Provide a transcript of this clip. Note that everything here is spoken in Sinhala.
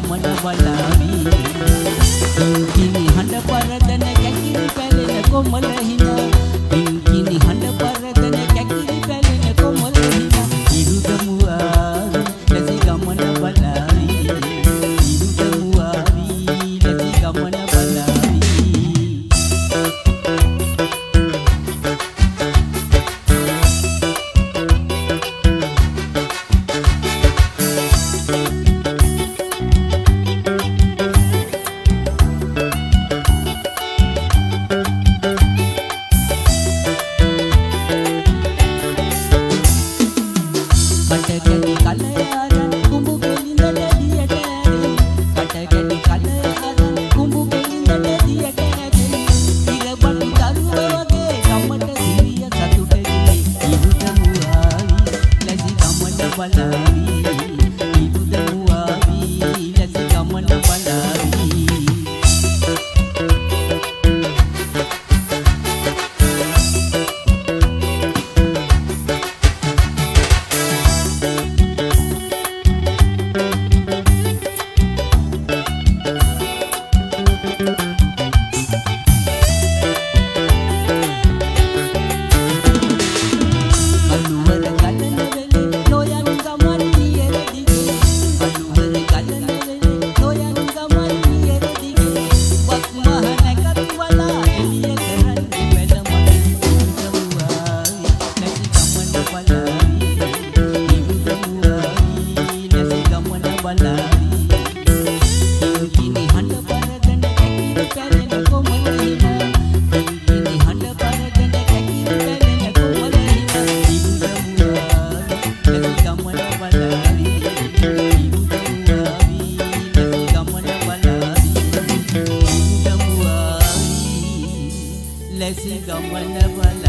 ගමන බලාවි කිනි හඬ පරදන කැකිලි පැලෙන කොමල හිනා කිනි හඬ පරදන කැකිලි පැලෙන කොමල හිනා ඉරුදමුවා ලැසි ගමන බලාවි ඉරුදමුවා ලැසි ගමන බලාවි කටකැටි කලයාරන් කුඹු පෙලින්දට දියට ඇරේ කටකැටි කලයාරන් කුඹු පෙලින්දට දියට ඇරේ ඉරබඩු දරුවා වගේ ගමට සිරිය සතුටේ ඉරුදමුවාවි ලැසි ගමන බලාවි ඉරුදමුවාවි ලැසි ගමන බලාවි කිනි හඬ පරදන කැකිලි පැලෙන කොමල හිනා කිනි හඬ පරදන කැකිලි පැලෙන කොමල හිනා ඉරුදමුවාවි ලැසි ගමන බලාවි ඉරුදමුවාවි ලැසි ගමන බලාවි ඉරුදමුවාවි ලැසි ගමන බලාවි